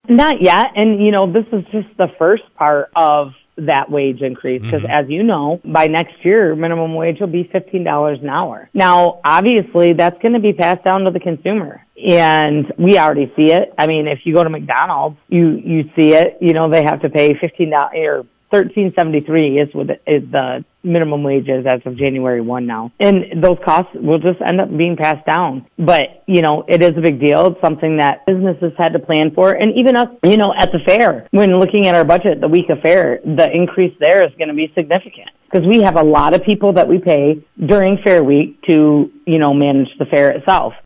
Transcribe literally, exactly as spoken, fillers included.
Not yet. And, you know, this is just the first part of that wage increase because, mm-hmm. as you know, by next year, minimum wage will be fifteen dollars an hour. Now, obviously, that's going to be passed down to the consumer. And we already see it. I mean, if you go to McDonald's, you, you see it. You know, they have to pay fifteen dollars or thirteen seventy-three is what is the minimum wages as of January first now. And those costs will just end up being passed down. But, you know, it is a big deal. It's something that businesses had to plan for. And even us, you know, at the fair, when looking at our budget, the week of fair, the increase there is going to be significant because we have a lot of people that we pay during fair week to, you know, manage the fair itself.